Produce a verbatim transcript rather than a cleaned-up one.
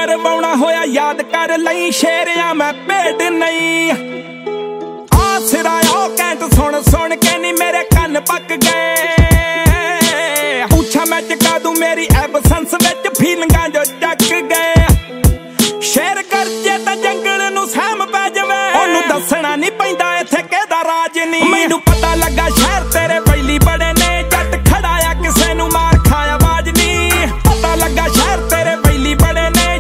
ਮਰਵਾਉਣਾ ਹੋਇਆ ਯਾਦ ਕਰ ਲਈ, ਸ਼ੇਰਿਆਂ ਮੈਂ ਭੇਡ ਨਹੀਂ। ਆ ਸਿਰਾ ਉਹ ਕੈਂਟ ਸੁਣ ਸੁਣ ਕੇ ਨੀ ਮੇਰੇ ਕੰਨ ਪੱਕ ਗਏ।